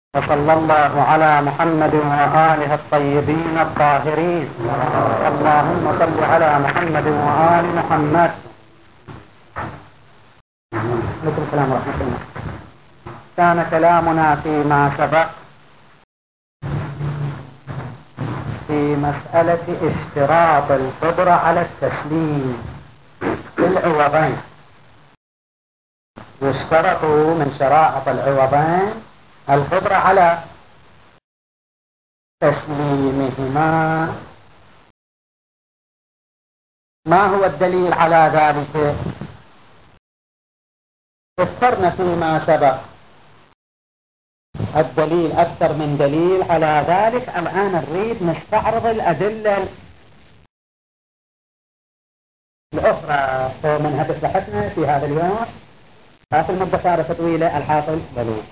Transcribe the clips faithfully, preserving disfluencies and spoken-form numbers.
وصلى الله على محمد وآله الطيبين الطاهرين. اللهم صل على محمد وآل محمد. عليكم السلام ورحمة الله. كان كلامنا فيما سبق في مسألة اشتراط القدرة على التسليم في العوضين. يشترط من شرائط العوضين القدرة على تسليمهما. ما هو الدليل على ذلك؟ ذكرنا فيما سبق الدليل أكثر من دليل على ذلك. الآن نريد نستعرض الأدلة الأخرى من مصلحتنا في هذا اليوم. هذه المدة صارت طويلة. الحاصل دليل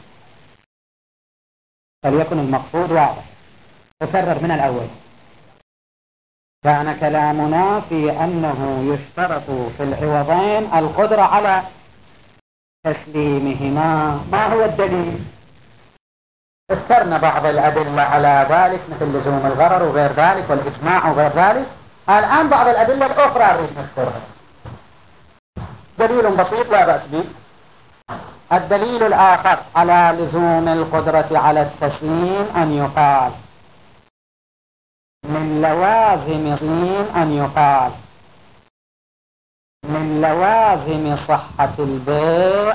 فليكن المقصود واضح. أكرر من الأول. كان كلامنا في أنه يشترط في العوضين القدرة على تسليمهما. ما هو الدليل؟ اذكرنا بعض الأدلة على ذلك مثل لزوم الغرر وغير ذلك والإجماع وغير ذلك. الآن بعض الأدلة الأخرى أريد نذكرها. دليل بسيط لا بأس به. الدليل الآخر على لزوم القدرة على التسليم أن يقال من لوازم التسليم أن يقال من لوازم صحة البيع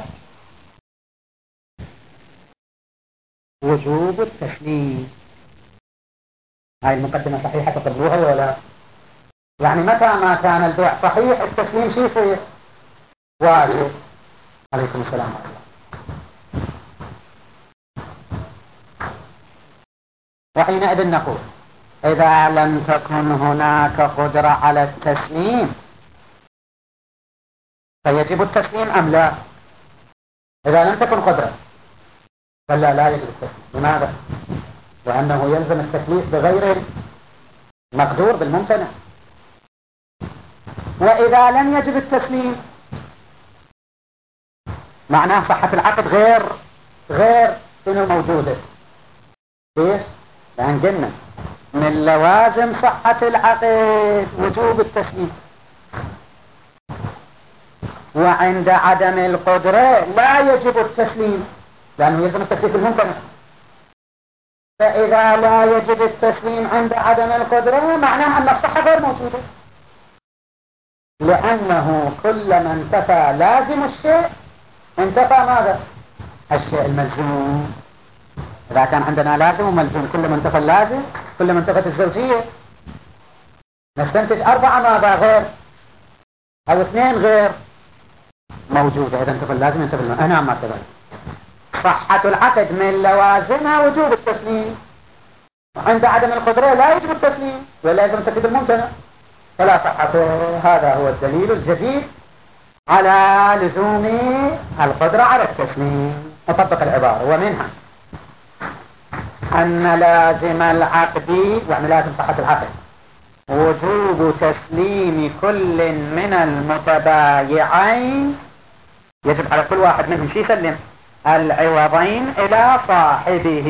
وجوب التسليم. هاي المقدمة صحيحة تقبلوها ولا؟ يعني متى ما كان البيع صحيح التسليم شيء يصير واجب. عليكم السلام ورحمة الله. وحينئذ نقول إذا لم تكن هناك قدرة على التسليم فيجب التسليم أم لا؟ إذا لم تكن قدرة فلا لا يجب التسليم. لماذا؟ لأنه يلزم التكليف بغير المقدور بالممتنع. وإذا لم يجب التسليم معناه صحة العقد غير غير شنو موجودة. ليش؟ لأن قلنا من لوازم صحة العقد وجوب التسليم، وعند عدم القدرة لا يجب التسليم لأنه يلزم التكليف الممتنع. فإذا لا يجب التسليم عند عدم القدرة معناه أن الصحة غير موجودة، لأنه كلما انتفى لازم الشيء انتفى ماذا؟ الشيء الملزوم. إذا كان عندنا لازم وملزوم كلما انتفى اللازم كلما انتفت الزوجية. نستنتج أربعة ماذا غير أو اثنين غير موجودة. إذا انتفى اللازم انتفى اللازم. أنا ما كذلك. صحة العقد من لوازمها وجوب التسليم، وعند عدم القدرة لا يجب التسليم ولا يجب التكليف الممتنع فلا صحة. هذا هو الدليل الجديد على لزوم القدرة على التسليم. نطبق العبارة ومنها أن لازم العقد يعني لازم صحة العقد وجوب تسليم كل من المتبايعين. يجب على كل واحد منهم شي يسلم العوضين إلى صاحبه.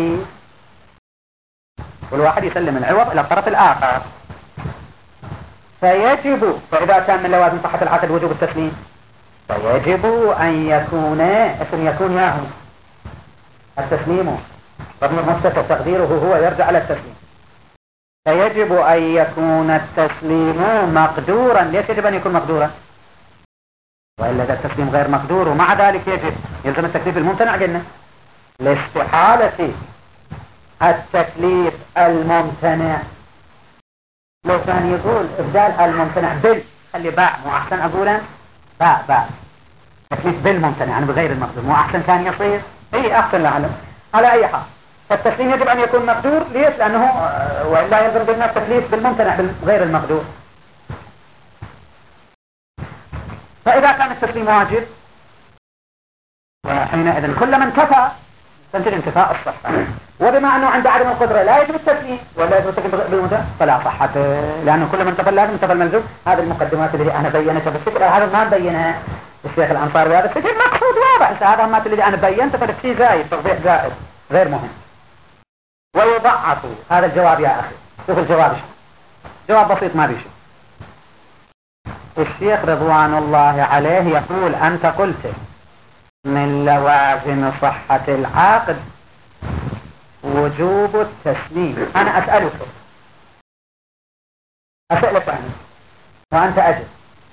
كل واحد يسلم العوض إلى الطرف الآخر. فيجب فإذا كان من لوازم صحة العقد وجوب التسليم فيجب أن يكون اسم يكون ياهو التسليم ضمن مستتر تقديره هو يرجع على التسليم. فيجب أن يكون التسليم مقدورا. ليش يجب أن يكون مقدورا؟ وإلا إذا التسليم غير مقدور ومع ذلك يجب يلزم التكليف الممتنع. قلنا لاستحالة التكليف الممتنع. لو كان يقول إبدال الممتنع بال خلي باع مو أحسن أقولا باع باع تكليف بالممتنع يعني بغير المقدور مو أحسن كان يصير. إيه أحسن لعلم. على أي حال فالتسليم يجب أن يكون مقدور. ليش؟ لأنه وإلا يلزم بنا التكليف بالممتنع بغير المقدور. فإذا كان التسليم واجب وحينئذ كلما انتفى تنتج انتفاء الصحة. وبما أنه عند عدم القدرة لا يجب التسليم ولا يجب التكليف بالممتنع فلا صحة، لأنه كلما انتفى اللازم انتفى الملزوم. هذه المقدمات اللي أنا بينتها بالشكل هذا ما بينها الشيخ الأنصاري. هذا الشكل مقصود واضح. هذا ما اللي أنا بينته فلك شيء زايد توضيح زائد. غير مهم. ويضعف هذا الجواب يا أخي. شوف الجواب شو. جواب بسيط ما بيشي. الشيخ رضوان الله عليه يقول أنت قلت من لوازم صحة العقد وجوب التسليم. أنا أسألك أسألك أنا وأنت أجب،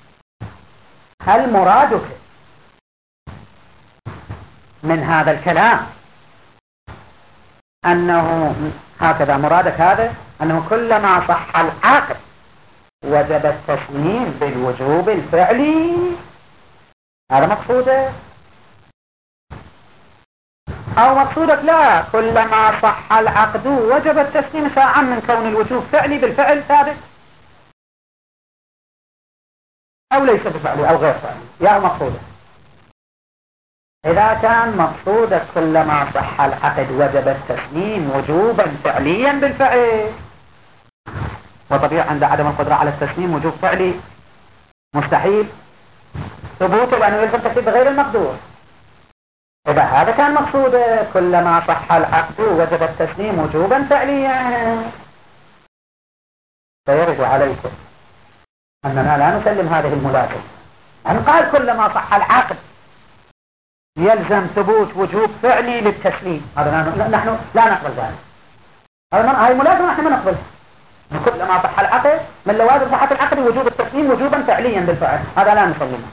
هل مرادك من هذا الكلام أنه هكذا مرادك هذا أنه كلما صح العقد وجب التسليم بالوجوب الفعلي؟ هذا مقصودك؟ أو مقصودك لا كلما صح العقد وجب التسليم ساعة من كون الوجوب فعلي بالفعل ثابت أو ليس بفعلي أو غير فعلي؟ يا مقصودك إذا كان مقصودك كلما صح العقد وجب التسليم وجوبا فعليا بالفعل، وطبيعي عند عدم القدرة على التسليم وجوب فعلي مستحيل ثبوته لأنه يلزم تكليف غير المقدور. إذا هذا كان مقصودك كلما صح العقد وجب التسليم وجوبا فعليا، فيرد عليكم أننا لا نسلم هذه الملازمة. أن قال كلما صح العقد يلزم ثبوت وجوب فعلي للتسليم، هذا نحن لا نقبل ذلك. هذه ملازمة نحن ما نقبلها. كلما صح العقد من لوازم صحة العقد وجوب التسليم وجوبا فعليا بالفعل، هذا لا نسلمه.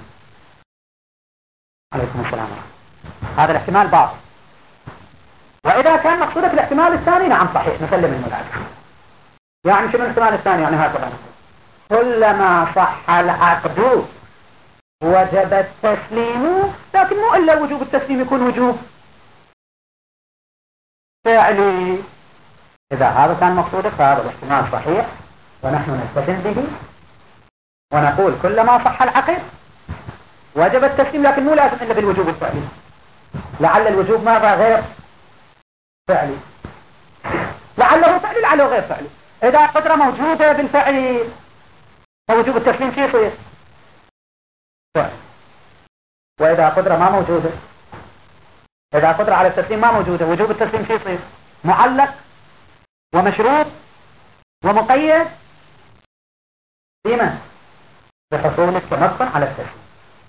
عليكم السلام. هذا الاحتمال باطل. وإذا كان مقصودك الاحتمال الثاني نعم صحيح نسلم الملازمة. يعني شنو الاحتمال الثاني؟ يعني هكذا كلما صح العقد وجب التسليم، لكن مو إلا وجوب التسليم يكون وجوب فعلي. إذا هذا كان مقصودك فهذا الاحتمال صحيح ونحن نلتزم به ونقول كلما صح العقد وجب التسليم، لكن مو لازم إلا بالوجوب الفعلي، لعل الوجوب ماذا غير فعلي، لعله فعلي لعله غير فعلي. إذا قدرة موجودة بالفعل فوجوب التسليم شيء يصير فعل، وإذا قدرة ما موجودة، إذا قدرة على التسليم ما موجودة وجوب التسليم شيء يصير معلق ومشروط ومقيد بما بحصول التمكن على التسليم.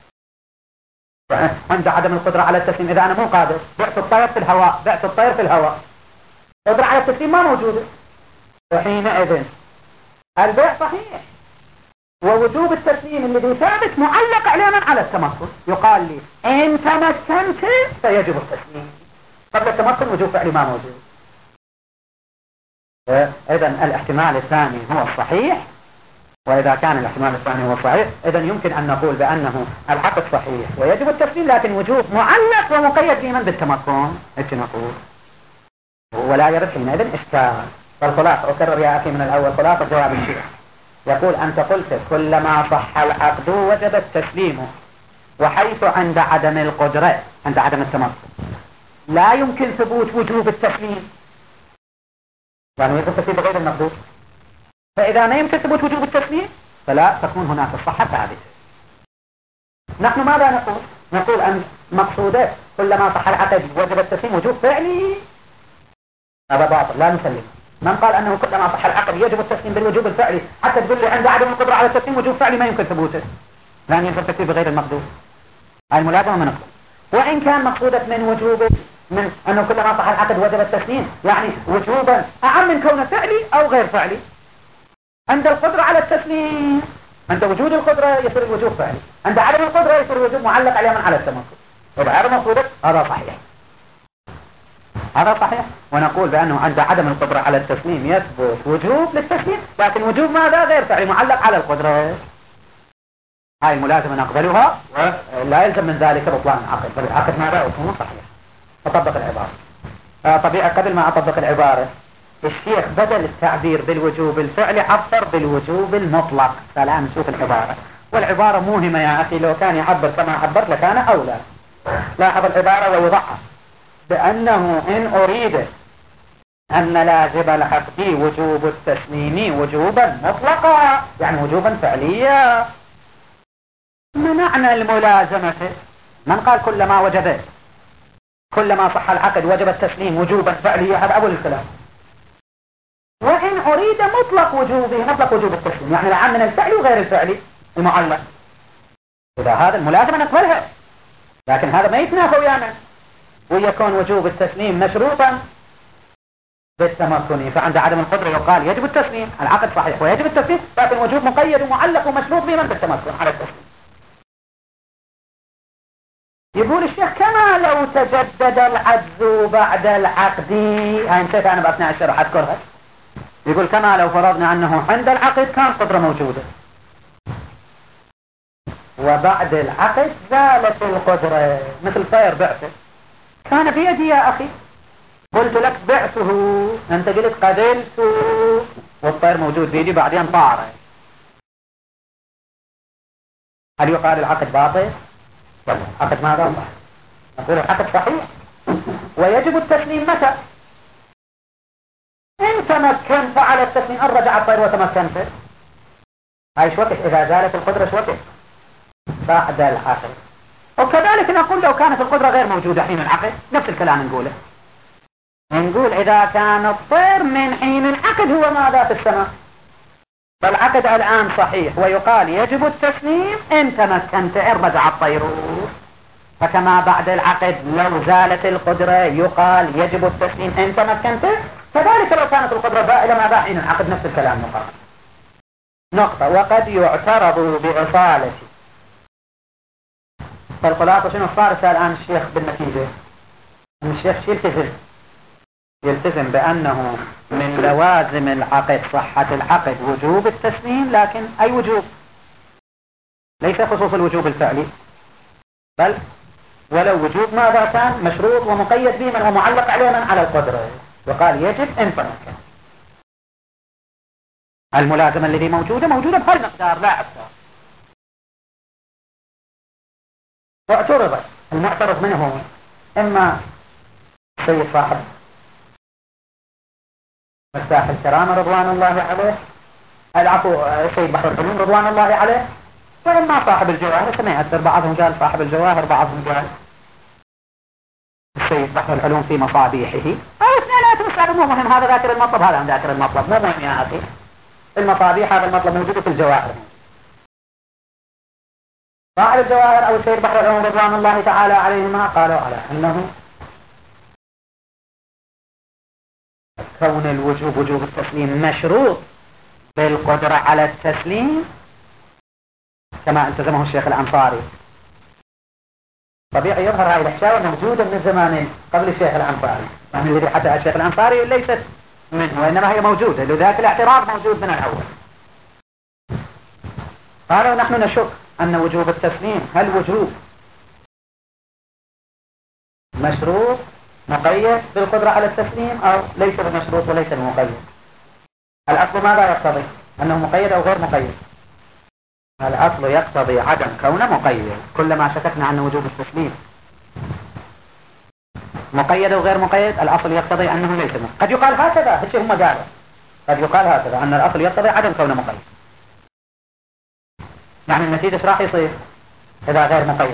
عند عدم القدرة على التسليم إذا أنا مو قادر، بعت الطير في الهواء، بعت الطير في الهواء، قدرة على التسليم ما موجودة، وحينئذ البيع صحيح ووجوب التسليم الذي ثابت معلق علينا على التمكن. يقال لي إن تمكنت فيجب التسليم، قبل التمكن وجوب فعلي ما موجود. إذا الاحتمال الثاني هو الصحيح، وإذا كان الاحتمال الثاني هو الصحيح إذا يمكن أن نقول بأنه العقد صحيح ويجب التسليم، لكن وجوب معلق ومقيد بمن بالتمكن، هيك نقول، ولا يرد حينئذ إشكال. فالخلاصة أكرر يا أخي من الأول خلاصة جواب الشيخ، يقول أنت قلت كلما صح العقد وجب التسليم، وحيث عند عدم القدرة عند عدم التمكن لا يمكن ثبوت وجوب التسليم، يعني يجب التسليم بغير المقدور، فإذا ما يمكن ثبوت وجوب التسليم فلا تكون هناك الصحة ثابتة. نحن ماذا نقول؟ نقول أن مقصوده كلما صح العقد وجب التسليم وجوب فعلي، هذا باطل لا نسلم. من قال أنه كلما صح العقد يجب التسليم بالوجوب الفعلي حتى تقول لي عند عدم القدرة على التسليم وجوب فعلي ما يمكن ثبوته، لأن يمكن التسليم بغير المقدور، هاي الملازمة ما نقول. وإن كان مقصودك من وجوب من أنه كلما صح العقد وجب التسليم يعني وجوبا أعم من كونه فعلي أو غير فعلي، عند القدرة على التسليم عند وجود القدرة يصير الوجوب فعلي، عند عدم القدرة يصير الوجوب معلق عليه من على التمكن. إذا هذا مقصودك هذا صحيح، هذا صحيح. ونقول بأنه عند عدم القدرة على التسليم يثبت وجوب للتسليم، لكن وجوب ماذا غير فعلي معلق على القدرة. هاي الملازمة نقبلها ولا يلزم من ذلك بطلان العقد، بل العقد ماذا يكون صحيح. أطبق العبارة. طبيعي قبل ما أطبق العبارة الشيخ بدل التعبير بالوجوب الفعلي عبر بالوجوب المطلق. فالآن نشوف العبارة، والعبارة موهمة يا أخي، لو كان يعبر كما عبر لكان أولى. لاحظ العبارة ويضعها بأنه إن أريد أن لازم العقد وجوب التسليم وجوبا مطلقا يعني وجوبا فعليا، منعنا الملازمة. من قال كل ما وجب كلما صح العقد وجب التسليم وجوبا فعليا، هذا أول الكلام. وإن أريد مطلق وجوبه، مطلق وجوب التسليم، يعني العام من الفعل وغير الفعل المعلق، إذا هذا الملازمة نقبلها، لكن هذا ما يتنافى ويانا. ويكون وجوب التسليم مشروطا بالتمكن، فعند عدم القدرة يقال يجب التسليم، العقد صحيح ويجب التسليم، لكن الوجوب مقيد ومعلق ومشروط بمن؟ بالتمكن على التسليم. يقول الشيخ كما لو تجدد العجز بعد العقد، هاي نسيت أنا بأثناء الشرح أذكرها. يقول كما لو فرضنا أنه عند العقد كان قدرة موجودة، وبعد العقد زالت القدرة، مثل طير بعثه كان بيدي يا أخي، قلت لك بعثه، أنت قلت قبلته، والطير موجود بيدي بعدين طار، هل يقال العقد باطل؟ العقد ما باطل، نقول العقد صحيح ويجب التسليم متى؟ إن تمكنت على التسليم، أن رجع الطير وتمكنت، هاي شو وقت؟ إذا زالت القدرة شو وقت؟ بعد العقد. وكذلك نقول لو كانت القدرة غير موجودة حين العقد، نفس الكلام نقوله، نقول إذا كان الطير من حين العقد هو ماذا في السماء، فالعقد الآن صحيح ويقال يجب التسليم إن تمكنت، إن رجع الطير. فكما بعد العقد لو زالت القدرة يقال يجب التسليم إن تمكنت، كذلك لو كانت القدرة بائلة ماذا حين العقد، نفس الكلام يقال. نقطة. وقد يعترض بإصالة. فالخلاصة شنو صار الآن الشيخ بالنتيجة؟ أن الشيخ يلتزم يلتزم بأنه من لوازم العقد صحة العقد وجوب التسليم، لكن أي وجوب؟ ليس خصوص الوجوب الفعلي، بل ولو وجوب ماذا كان مشروط ومقيد به من ومعلق عليه من على القدرة، وقال يجب إن تمكن. الملازمة الذي موجودة موجودة بهالمقدار لا أكثر. واعترضت، المعترض منه هو إما سيد صاحب مفتاح الكرامة رضوان الله عليه، العفو سيد بحر العلوم رضوان الله عليه، وإما صاحب الجواهر، كما يأثر بعضهم قال صاحب الجواهر، بعضهم قال السيد بحر العلوم في مصابيحه، أو اثنينات مسألة مو مهم، هذا ذاكر المطلب هذا ذاكر المطلب مو مهم يا أخي. المصابيح هذا المطلب موجود في الجواهر، صاحب الجواهر أو السيد بحر العلوم رضوان الله تعالى عليهما قالوا على أنه كون الوجوب وجوب التسليم مشروط بالقدرة على التسليم كما التزمه الشيخ الأنصاري. طبيعي يظهر هذه الحشاوة موجودة من زمان قبل الشيخ الأنصاري، يعني الذي حتى الشيخ الأنصاري ليست منه وإنما هي موجودة، لذلك الاعتراض موجود من الأول. قالوا نحن نشك أن وجوب التسليم هل وجوب مشروط مقيد بالقدرة على التسليم أو ليس بمشروط وليس بمقيد. الأصل ماذا يقتضي؟ أنه مقيد أو غير مقيد؟ الأصل يقتضي عدم كونه مقيد. كلما شككنا أن وجوب التسليم مقيد أو غير مقيد، الأصل يقتضي أنه ليس مقيد. قد يقال هكذا، هالشيء هم قالوا قد يقال هكذا أن الأصل يقتضي عدم كونه مقيد، يعني النتيجة ايش راح يصير إذا غير مقيد؟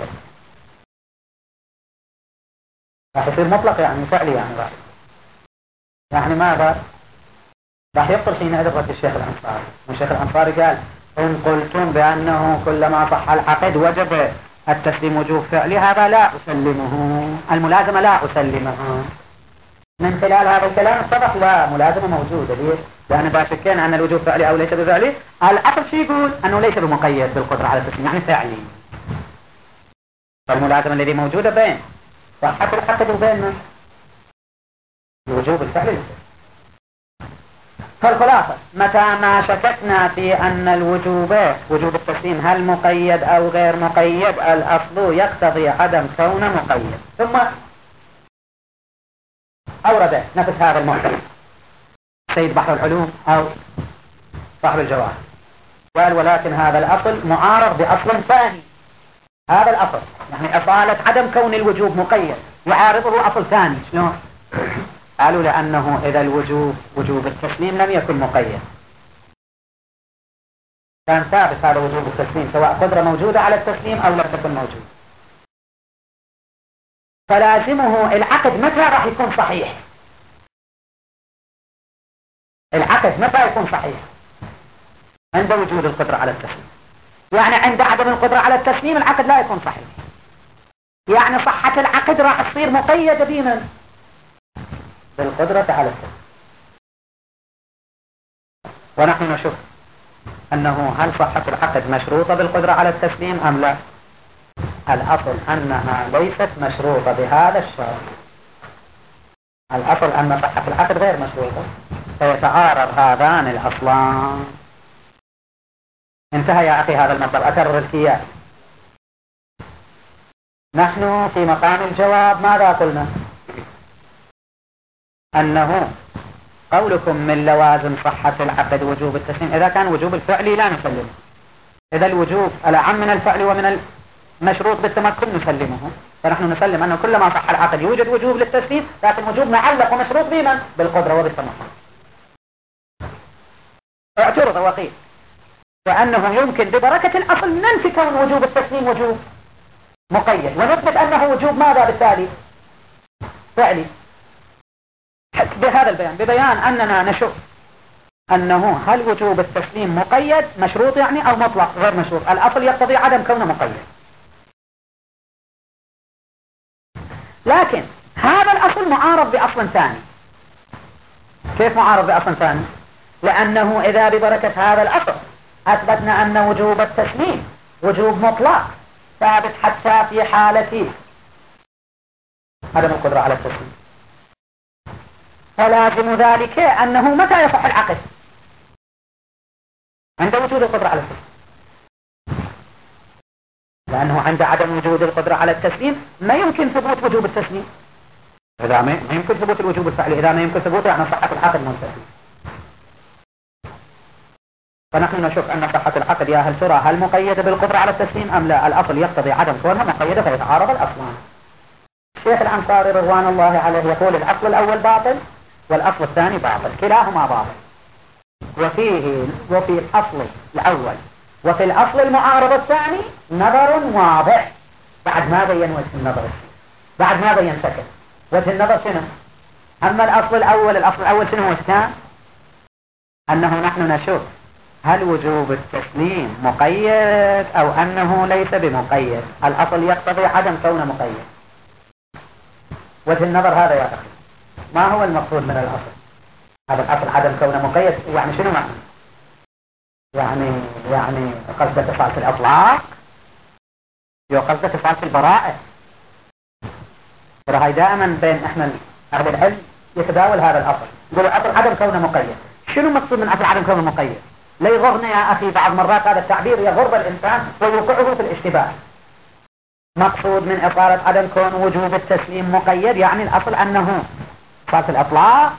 راح يصير مطلق يعني فعلي، يعني راح يعني ماذا؟ راح يبطل حينئذ رد الشيخ الأنصاري. والشيخ الأنصاري قال إن قلتم بأنه كلما صح العقد وجب التسليم وجوب فعلي، هذا لا أسلمه، الملازمة لا أسلمها. من خلال هذا الكلام اتضح لا، ملازمة موجودة. ليش؟ لأن باشكين أن الوجوب فعلي أو ليس بفعلي. الأصل شيء يقول أنه ليس بمقيد بالقدرة على التسليم، يعني فعلي. فالملازمة الذي موجودة بين صحة العقد وبين الوجوب الفعلي. فالخلاصة متى ما شككنا في أن الوجوب وجوب التسليم هل مقيد أو غير مقيد، الأصل يقتضي عدم كونه مقيد. ثم أورد نفس هذا المعترض سيد بحر العلوم أو صاحب الجواهر، قال ولكن هذا الأصل معارض بأصل ثاني. هذا الأصل يعني أصالة عدم كون الوجوب مقيد يعارضه أصل ثاني. شلون؟ قالوا لأنه إذا الوجوب وجوب التسليم لم يكن مقيد، كان ثابت هذا وجوب التسليم سواء قدرة موجودة على التسليم أو لم تكن موجودة. فلازمه العقد متى راح يكون صحيح؟ العقد متى يكون صحيح؟ عند وجود القدرة على التسليم. يعني عند عدم القدرة على التسليم العقد لا يكون صحيح. يعني صحة العقد راح تصير مقيدة بمن؟ بالقدرة على التسليم. ونحن نشوف أنه هل صحة العقد مشروطة بالقدرة على التسليم أم لا؟ الأصل أنها ليست مشروطة بهذا الشرط. الأصل أن صحة العقد غير مشروطة، فيتعارض هذان الأصلان. انتهى يا أخي هذا المطلب، أكرر الكيان. نحن في مقام الجواب ماذا قلنا؟ أنه قولكم من لوازم صحة العقد وجوب التسليم، إذا كان وجوب الفعل لا نسلمه، إذا الوجوب الأعم من الفعل ومن المشروط بالتمكن نسلمه. فنحن نسلم أنه كلما صح العقد يوجد وجوب للتسليم، لكن وجوب معلق ومشروط بمن؟ بالقدرة وبالتمكن. اعترض وقيل وأنه يمكن ببركة الأصل ننفي كون وجوب التسليم وجوب مقيد، ونثبت أنه وجوب ماذا بالتالي؟ فعلي. بهذا البيان، ببيان أننا نشوف أنه هل وجوب التسليم مقيد مشروط يعني أو مطلق غير مشروط. الأصل يقتضي عدم كونه مقيد، لكن هذا الأصل معارض بأصل ثاني. كيف معارض بأصل ثاني؟ لأنه إذا ببركة هذا الأصل أثبتنا أن وجوب التسليم وجوب مطلق ثابت حتى في حالة عدم القدرة على التسليم، فلازم ذلك أنه متى يصح العقد؟ عند وجود القدرة على التسليم. لأنه عند عدم وجود القدرة على التسليم ما يمكن ثبوت وجوب التسليم. إذا ما يمكن ثبوت الوجوب الفعلي، إذا ما يمكن ثبوته يعني صحة العقد منتفي. فنحن نشوف أن صحة العقد يا هل ترى هل مقيدة بالقدرة على التسليم أم لا؟ الأصل يقتضي عدم كونها مقيدة فيتعارض الأصلان. الشيخ الأنصاري رضوان الله عليه يقول الأصل الأول باطل والأصل الثاني باطل، كلاهما باطل. وفيه وفي الأصل الأول وفي الأصل المعارض الثاني نظر واضح. بعد ما بين وجه النظر الشيء، بعد ما بين شكل وجه النظر شنو؟ أما الأصل الأول الأصل الأول شنو وش كان؟ أنه نحن نشوف هل وجوب التسليم مقيد أو أنه ليس بمقيد. الأصل يقتضي عدم كونه مقيد. وجه النظر هذا يا أخي ما هو المقصود من الأصل؟ هذا الأصل عدم كونه مقيد يعني شنو معنى؟ يعني يعني قصدك إصالة الأطلاق، يو قصدك إصالة البراءة. ترى هاي دائما بين إحنا أهل العلم يتداول هذا الأصل، يقولوا أصل عدم كونه مقيد. شنو مقصود من أصل عدم كونه مقيد؟ لا يغرنا يا أخي، بعض مرات هذا التعبير يغر الإنسان ويوقعه في الاشتباه. مقصود من إصالة عدم كون وجوب التسليم مقيد يعني الأصل أنه إصالة الأطلاق،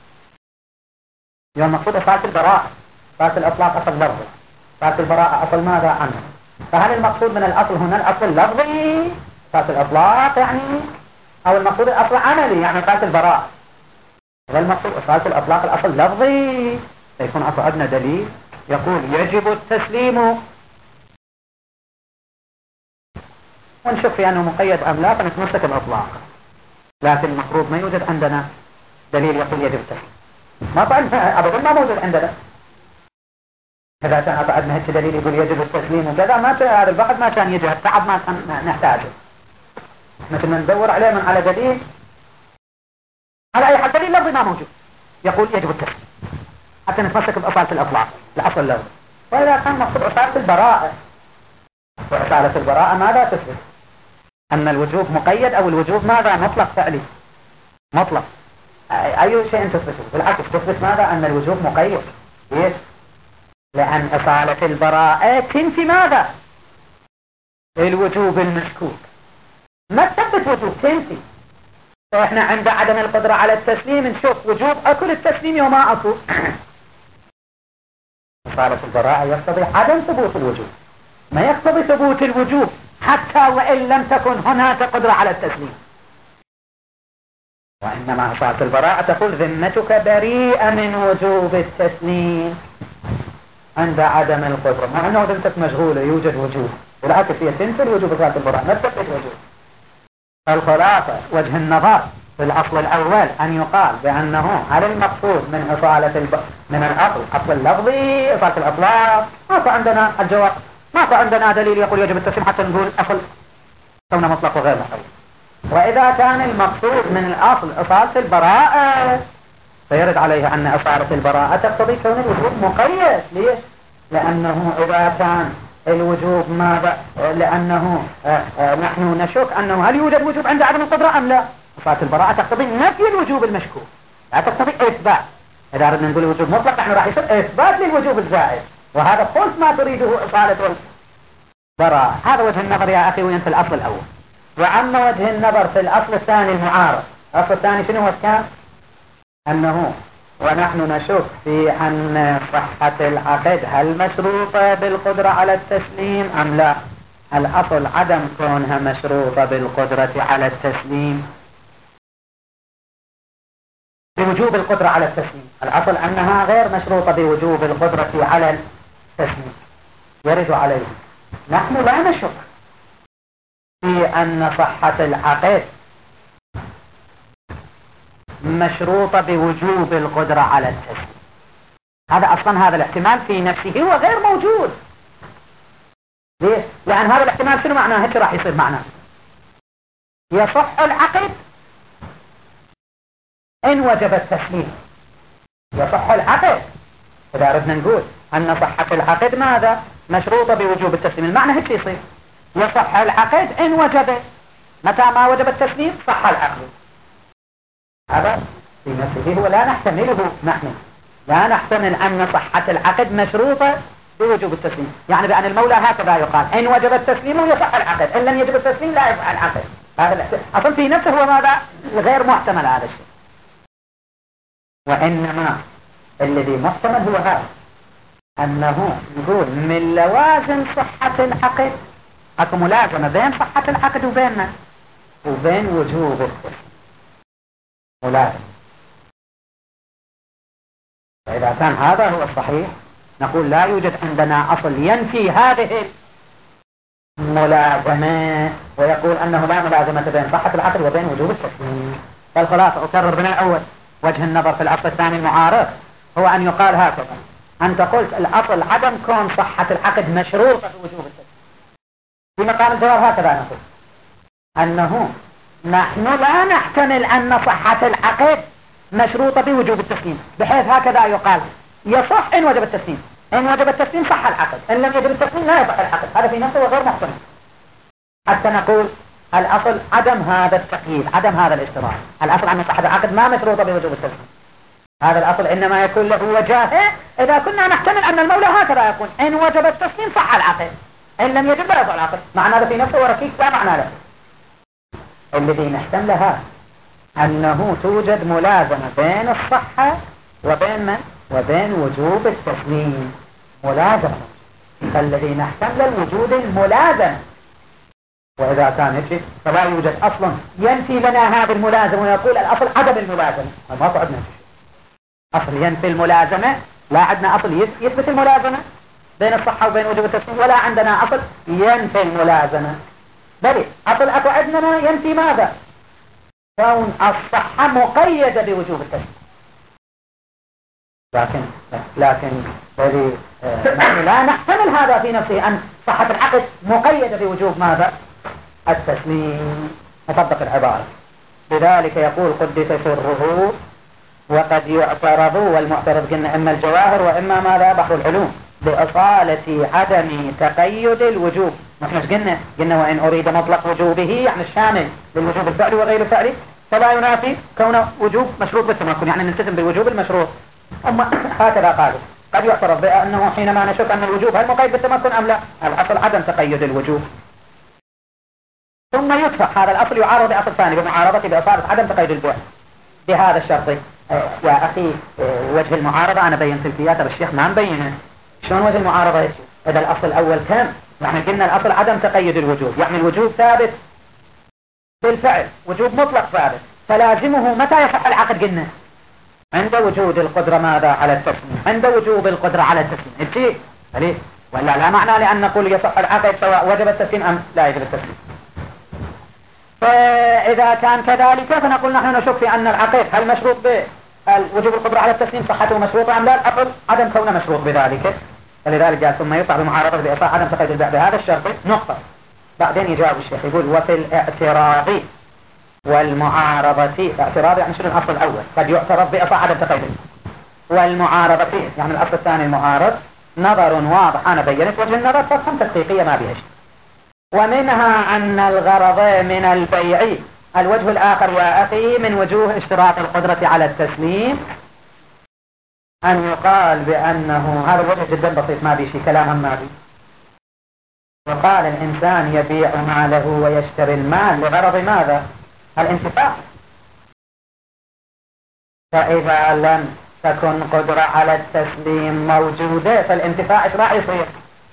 يعني المقصود إصالة البراءة. إصالة الأطلاق أصل لفظي، إصالة البراءة أصل ماذا عنه؟ فهل المقصود من الأصل هنا الأصل لفظي إصالة الأطلاق يعني، أو المقصود الأصل عملي يعني إصالة البراءة؟ هذا المقصود إصالة الأطلاق الأصل لفظي، سيكون أصل أدنى دليل يقول يجب التسليم، ونشوف في أنه مقيد أم لا فنتمسك الأطلاق. لكن المفروض ما يوجد عندنا دليل يقول يجب التسليم، ما طبعا أبدا ما موجود عندنا. إذا كان أبعد ما هيك دليل يقول يجب التسليم وكذا ما كان هذا البحث ما كان يجي، التعب ما كان نحتاجه. مثل ما ندور عليه من على دليل على أي حد دليل لفظي ما موجود يقول يجب التسليم حتى نتمسك بأصالة الأطلاق الأصل اللفظي. وإذا كان مقصود أصالة البراءة، وأصالة البراءة ماذا تثبت؟ أن الوجوب مقيد أو الوجوب ماذا مطلق فعلي مطلق. أي شيء تثبته؟ بالعكس تثبت ماذا؟ أن الوجوب مقيد. ليش؟ لأن أصالة البراءة تنفي ماذا؟ الوجوب المشكوك. ما تثبت وجوب، تنفي. فإحنا عند عدم القدرة على التسليم نشوف وجوب أكل التسليم وما أكل. أصالة البراءة يقتضي عدم ثبوت الوجوب، ما يقتضي ثبوت الوجوب حتى وإن لم تكن هناك قدرة على التسليم. وإنما أصالة البراءة تقول ذمتك بريئة من وجوب التسليم عند عدم القدرة، مع أنه ذمتك مشغولة يوجد وجوب، بالعكس هي تنفي الوجوب. أصالة البراءة ما تثبت وجوب. فالخلاصة وجه النظر في الأصل الأول أن يقال بأنه هل المقصود من إصالة الب... من الأصل أصل اللفظي إصالة الأطلاق؟ ماكو عندنا الجواب، ماكو عندنا دليل يقول يجب التسليم حتى نقول أصل كونه مطلق وغير مقيد. وإذا كان المقصود من الأصل إصالة البراءة فيرد عليه أن إصالة البراءة تقتضي كون الوجوب مقيد. ليش؟ لأنه إذا كان الوجوب ماذا؟ لأنه آآ آآ نحن نشك أنه هل يوجد وجوب عند عدم القدرة أم لا؟ إصالة البراءة تقتضي نفي الوجوب المشكوك، لا تقتضي إثبات. إذا أردنا نقول الوجوب مطلق نحن راح يصير إثبات للوجوب الزائد، وهذا خلف ما تريده إصالة البراءة. هذا وجه النظر يا أخي وين في الأصل الأول. وأما وجه النظر في الأصل الثاني المعارض، الأصل الثاني شنو هو كان؟ أنه ونحن نشك في أن صحة العقد هل مشروطة بالقدرة على التسليم أم لا؟ الأصل عدم كونها مشروطة بالقدرة على التسليم، بوجوب القدرة على التسليم. الأصل أنها غير مشروطة بوجوب القدرة على التسليم. يرد عليه نحن لا نشك في أن صحة العقد مشروطة بوجوب القدرة على التسليم. هذا أصلا هذا الاحتمال في نفسه هو غير موجود. ليش؟ لأن هذا الاحتمال شنو معناه؟ هيك راح يصير معناه يصح العقد إن وجب التسليم. يصح العقد إذا أردنا نقول أن صحة العقد ماذا؟ مشروطة بوجوب التسليم، المعنى هيك يصير يصح العقد إن وجب. متى ما وجب التسليم صح العقد. هذا في نفسه هو لا نحتمله نحن، لا نحتمل أن صحة العقد مشروطة بوجوب التسليم، يعني بأن المولى هكذا يقال إن وجب التسليم يصح العقد، إن لم يجب التسليم لا يصح العقد. هذا أصلا في نفسه هو ماذا؟ غير محتمل هذا الشيء. وإنما الذي محتمل هو هذا، أنه نقول من لوازم صحة العقد أكو ملازمة بين صحة العقد وبيننا وبين وجوب التسليم ملازم. فإذا كان هذا هو الصحيح نقول لا يوجد عندنا أصل ينفي هذه الملازمة ويقول أنه لا ملازمة بين صحة العقد وبين وجوب التسليم. فالخلاصة أكرر بنا الأول وجه النظر في الأصل الثاني المعارض هو أن يقال هكذا: أنت قلت الأصل عدم كون صحة العقد مشروطة بوجوب التسليم. في مقام الجواب هكذا نقول أنه نحن لا نحتمل أن صحة العقد مشروطة بوجوب التسليم، بحيث هكذا يقال يصح إن وجب التسليم، إن وجب التسليم صح العقد، إن لم يجب التسليم لا يصح العقد. هذا في نفسه غير محتمل. حتى نقول الأصل عدم هذا التقييد، عدم هذا الاشتراط. الأصل أن صحة العقد ما مشروطة بوجوب التسليم. هذا الأصل إنما يكون له وجاهه إذا كنا نحتمل أن المولى هكذا يقول إن وجب التسليم صح العقد، إن لم يجب لا يصح العقد. معنى هذا في نفسه وركيك لا معنى له. الذي نحتملها أنه توجد ملازمة بين الصحة وبين من؟ وبين وجوب التسليم. ملازمة، فالذي نحتمل الوجود الملازم. وإذا كان هيك فلا يوجد أصلا ينفي لنا هذه الملازمة ويقول الأصل عدم الملازمة. ما عندنا أصل ينفي الملازمة، لا عندنا أصل يثبت الملازمة بين الصحة وبين وجوب التسليم، ولا عندنا أصل ينفي الملازمة. بل أصل أكو عندنا ينفي ماذا؟ كون الصحة مقيدة بوجوب التسليم. لكن لكن الذي نحن لا نحتمل هذا في نفسه، أن صحة العقد مقيدة بوجوب ماذا؟ التسليم. نطبق العبارة. لذلك يقول قدس سره وقد يعترض، والمعترض قلنا إما الجواهر وإما ماذا؟ بحر العلوم، بأصالة عدم تقيد الوجوب. نحن قلنا قلنا وإن أريد مطلق وجوبه يعني الشامل للوجوب الفعلي وغير الفعلي فلا ينافي كون وجوب مشروط بالتمكن، يعني نلتزم بالوجوب المشروط. أما هكذا قالوا قد يعترض بأنه حينما نشك أن الوجوب هل مقيد بالتمكن أم لا؟ الأصل عدم تقيد الوجوب. ثم يدفع هذا الأصل يعارض بأصل ثاني بمعارضة بأصالة عدم تقيد البعد بهذا الشرط. يا أخي وجه المعارضة أنا بينت الفيات الشيخ ما مبينه. شلون وجه المعارضة يجي؟ إذا الأصل الأول كان يعني قلنا الأصل عدم تقيد الوجوب، يعني الوجوب ثابت بالفعل، وجوب مطلق ثابت، فلازمه متى يصح العقد؟ قلنا عند وجود القدرة ماذا؟ على التسليم، عند وجوب القدرة على التسليم. الشيء ليه؟ ولا لا معنى لأن نقول يصح العقد سواء وجب التسليم أم لا يجب التسليم. فإذا كان كذلك فنقول نحن نشك في أن العقد هل مشروط بوجوب القدرة على التسليم صحته مشروطة أم لا. الأصل عدم كونه مشروط بذلك، فلذلك قال ثم يطلع بمعارضة بإصلاح عدم تقييد البيع بهذا الشرط نقطة. بعدين يجاوب الشيخ يقول وفي الاعتراض والمعارضة، الاعتراض يعني شنو الأصل الأول قد يعترض بإصلاح عدم تقييد، والمعارضة يعني الأصل الثاني المعارض نظر واضح. أنا بينت وجه النظر تفهم تدقيقية ما بيها شيء. ومنها أن الغرض من البيع الوجه الآخر يا أخي من وجوه اشتراط القدرة على التسليم أن يقال بأنه هذا الوجه جدا بسيط ما بيشي كلام ما بي. يقال الإنسان يبيع ماله ويشتري المال لغرض ماذا؟ الانتفاع. فإذا لم تكن قدرة على التسليم موجودة فالانتفاع إيش راح يصير؟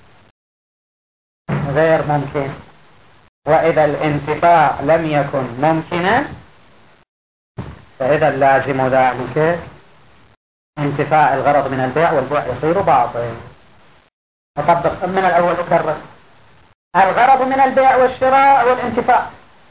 غير ممكن. وإذا الانتفاع لم يكن ممكنا فإذا لازم ذلك انتفاع الغرض من البيع والبيع يصير باطل. نطبق من الأول أكرر الغرض من البيع والشراء والانتفاع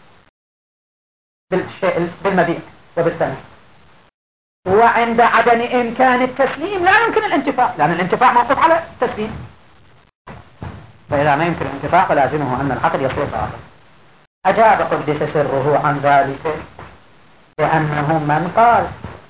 بالشيء بالمبيع وبالثمن، وعند عدم إمكان التسليم لا يمكن الانتفاع لأن الانتفاع موقوف على التسليم. فإذا ما يمكن الانتفاع فلازمه أن العقد يصير باطل. أجاب قدس سره عن ذلك بأنه من قال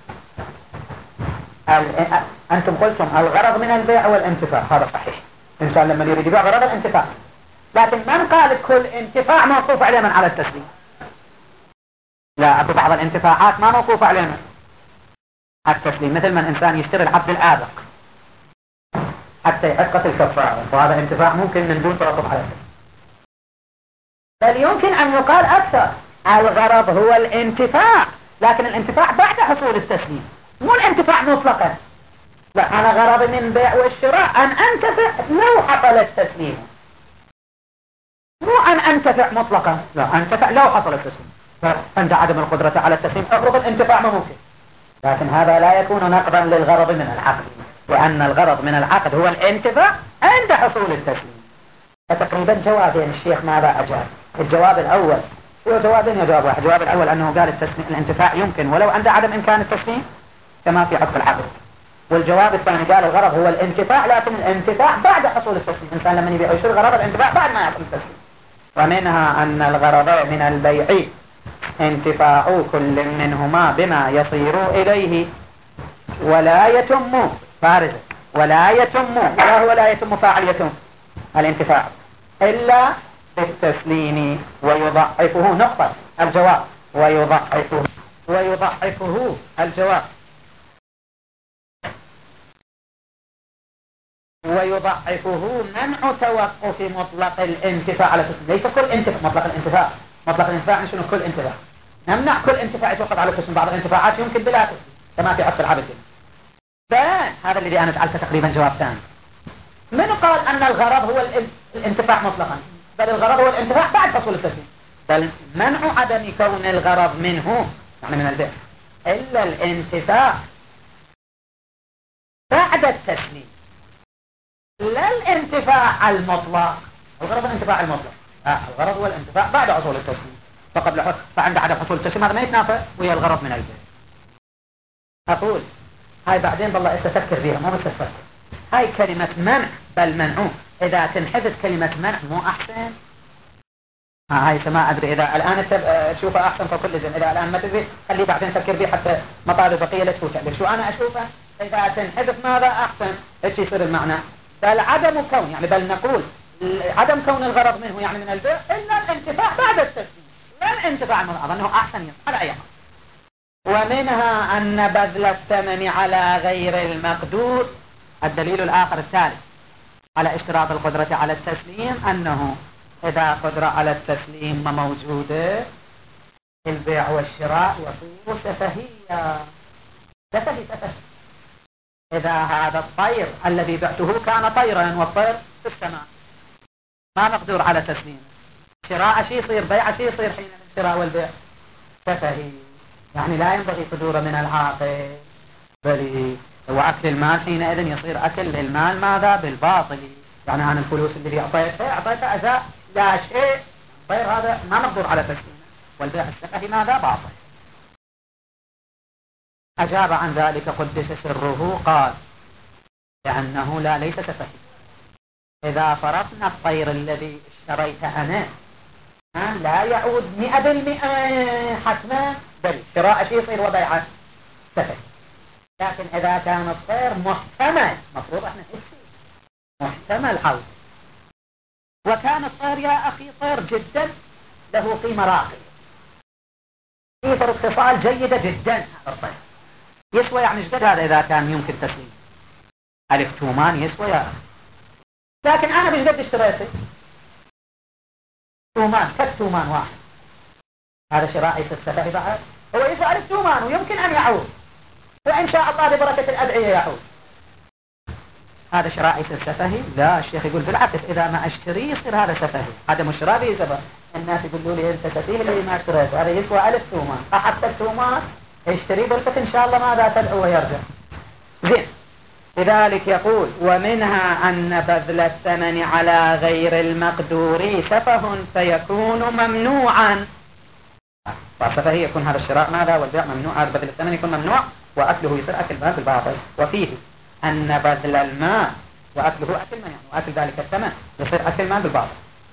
أنتم قلتم الغرض من البيع والانتفاع هذا صحيح، إنسان لما يريد يبيع غرض الانتفاع، لكن من قال كل انتفاع موقوف عليه من على التسليم؟ لا، أبو بعض الانتفاعات ما موقوف عليه من على التسليم، مثل من إنسان يشتري العبد الآبق حتى يحقق الكفارة، وهذا انتفاع ممكن من دون توقف على التسليم. بل يمكن أن يقال أكثر الغرض هو الانتفاع، لكن الانتفاع بعد حصول التسليم مو الانتفاع مطلقا. لا، أنا غرض من بيع والشراء أن أنتفع لو حصل التسليم، مو أن أنتفع مطلقا، لا أنتفع لو حصل التسليم. فعند عدم القدرة على التسليم أفرض الانتفاع ما ممكن، لكن هذا لا يكون نقضا للغرض من العقد، لأن الغرض من العقد هو الانتفاع عند حصول التسليم. فتقريبا جوابين الشيخ ماذا أجاب؟ الجواب الأول هو جوابين يا جواب واحد. الجواب الأول أنه قال التسليم الانتفاع يمكن ولو عند عدم إمكان التسليم كما في عقد العقد. والجواب الثاني قال الغرض هو الانتفاع، لكن الانتفاع بعد حصول التسليم. الإنسان لما يبيع ويشتري غرض الانتفاع بعد ما يحصل التسليم. ومنها أن الغرض من البيع انتفاع كل منهما بما يصير إليه ولا يتم فارزة ولا يتم ولا هو لا يتم فاعل يتم الانتفاع إلا بالتسليم ويضعفه نقطة الجواب ويضعفه ويضعفه الجواب ويضعفه منع توقف مطلق الانتفاع على التسليم. ليس كل انتفاع مطلق الانتفاع، مطلق الانتفاع شنو؟ كل انتفاع. نمنع كل انتفاع يتوقف على التسليم، بعض الانتفاعات يمكن بلا تسليم كما في عقد العبد. هذا الذي أنا جعلته تقريبا جواب ثاني. من قال أن الغرض هو الانتفاع مطلقا؟ بل الغرض هو الانتفاع بعد حصول التسليم، بل منع عدم كون الغرض منه يعني من البيع إلا الانتفاع بعد التسليم، لا الانتفاع المطلق. الغرض الانتفاع المطلق، آه الغرض هو الانتفاع بعد حصول التسليم فقبل حصول، فعند عدم حصول التسليم هذا ما يتنافى ويا الغرض من البيع. أقول هاي بعدين بالله استفكر فيها مو بس تفكر. هاي كلمة منع بل منعو، إذا تنحذف كلمة منع مو أحسن؟ ها هاي ما أدري إذا الآن تشوفها أحسن فكل زين، إذا الآن ما تدري خلي بعدين فكر فيه حتى مطالب بقية لا تفوت عليك. شو أنا أشوفه إذا تنحذف ماذا أحسن؟ إيش يصير المعنى؟ بل عدم كون يعني بل نقول عدم كون الغرض منه يعني من البيع إلا الانتفاع بعد التسليم لا الانتفاع منه، أظنه أحسن على أي حال. ومنها أن بذل الثمن على غير المقدور. الدليل الآخر الثالث على اشتراط القدرة على التسليم أنه إذا قدرة على التسليم موجودة البيع والشراء يصير سفهية. سفهي سفهي إذا هذا الطير الذي بعته كان طيرا والطير في السماء ما مقدور على تسليمه، شراء شيء يصير بيع شيء يصير حين الشراء والبيع سفهي، يعني لا ينبغي صدوره من العاقل، بل وأكل المال حينئذ يصير أكل المال ماذا؟ بالباطل. يعني أنا الفلوس اللي أعطيتها أعطيتها أزاء لا شيء، طير هذا ما مقدور على تسليمه. والبيع السفهي ماذا باطل. أجاب عن ذلك قدس سره قال لأنه لا ليس سفهي. إذا فرضنا الطير الذي اشتريت أنا لا يعود مئة بالمئة حتما، بل شراء شيء يصير وبيعه سفهي. لكن إذا كان الطير محتمل، مفروض احنا محتمل عود، وكان الطير يا أخي طير جدا له قيمة راقية، قيمة اتصال جيدة جدا، هذا الطير يسوى يعني ايش قد هذا إذا كان يمكن تسليم ألف تومان يسوى يا أخي. لكن أنا بيش قد اشتريته تومان، كت تومان واحد، هذا شرائي في السفهي بعد هو يسوى ألف تومان ويمكن أن يعود، وإن شاء الله ببركة الأدعية يعود. هذا شرائي في السفهي؟ لا، الشيخ يقول بالعكس، إذا ما أشتري يصير هذا سفهي، هذا مش رابي سبب. الناس يقولوا لي أنت سفيه اللي ما اشتريته، هذا يسوى ألف تومان، أحط التومان اشتري بركة إن شاء الله ماذا تدعو ويرجع. زين، لذلك يقول ومنها أن بذل الثمن على غير المقدور سفه فيكون ممنوعا. فالسفهي يكون هذا الشراء ماذا والبيع ممنوع، هذا بذل الثمن يكون ممنوع وأكله يصير أكل مال بالباطل. وفيه أن بذل الماء وأكله أكل مال، يعني وأكل ذلك الثمن يصير أكل مال بالباطل،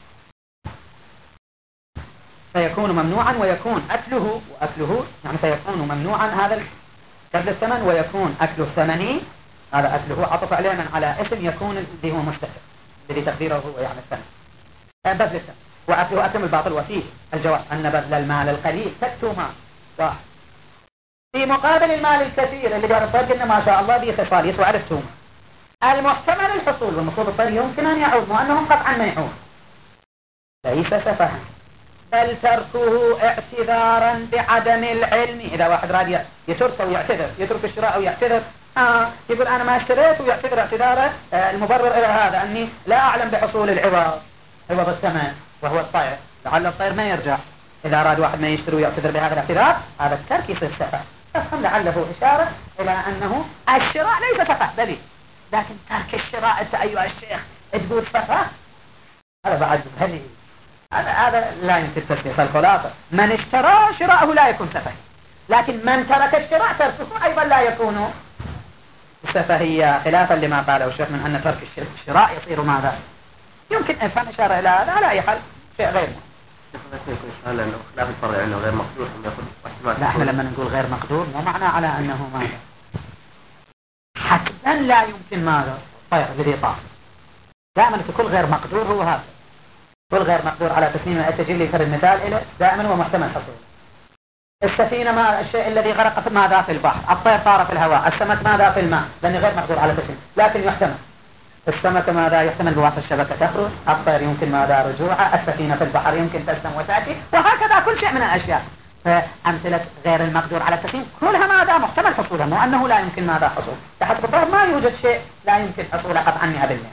فيكون ممنوعا ويكون أكله وأكله يعني فيكون ممنوعا هذا بذل الثمن، ويكون أكل الثمن هذا أكله عطف عليه على اسم يكون الذي هو مستتر الذي تقديره هو يعني الثمن بذل الثمن، وأكله أكل الباطل. وفيه الجواب أن بذل المال القليل كالتومان واحد في مقابل المال الكثير اللي قال الطير قلنا ما شاء الله به خصال يسوى ألف تومان، المحتمل الحصول والمفروض الطير يمكن أن يعود، مو أنهم قطعا ما يعود، ليس سفها بل تركه اعتذارا بعدم العلم. إذا واحد راد يترك أو يعتذر، يترك الشراء أو يعتذر، آه يقول أنا ما اشتريت ويعتذر اعتذاره آه المبرر إلى هذا أني لا أعلم بحصول العوض، عوض الثمن وهو الطير، لعل الطير ما يرجع. إذا أراد واحد ما يشتري ويعتذر بهذا الاعتذار هذا الترك يصير سفه. فهم لعله إشارة إلى أنه الشراء ليس سفه دليل، لكن ترك الشراء أنت أيها الشيخ تقول سفه، هذا بعد هذه هذا هذا لا يمكن تسمية. الخلاصة من اشترى شراءه لا يكون سفهي، لكن من ترك الشراء تركه أيضا لا يكون سفهية، خلافا لما قاله الشيخ من أن ترك الشراء يصير ماذا يمكن أفهم إشارة إلى هذا على أي حال شيء غير لأنه خلاف الفرع أنه غير مقدور. لا، احنا لما نقول غير مقدور مو معنى على أنه ماذا حتما لا يمكن ماذا طيب الذي طاف، دائما كل غير مقدور هو هذا، كل غير مقدور على تسليم التجيل لي يصير المثال إليه دائما هو محتمل حصوله. السفينة ما الشيء الذي غرق ماذا في البحر، الطير طار في الهواء، السمك ماذا في الماء لأنه غير مقدور على تسليم، لكن يحتمل. السمك ماذا يحتمل بواسطة الشبكة تخرج، الطير يمكن ماذا رجوعها، السفينة في البحر يمكن تسلم وتأتي، وهكذا كل شيء من الأشياء. فأمثلة غير المقدور على التسليم كلها ماذا محتمل حصولها، مو أنه لا يمكن ماذا حصول، تحت الطير ما يوجد شيء لا يمكن حصوله قطعا مئة بالمئة.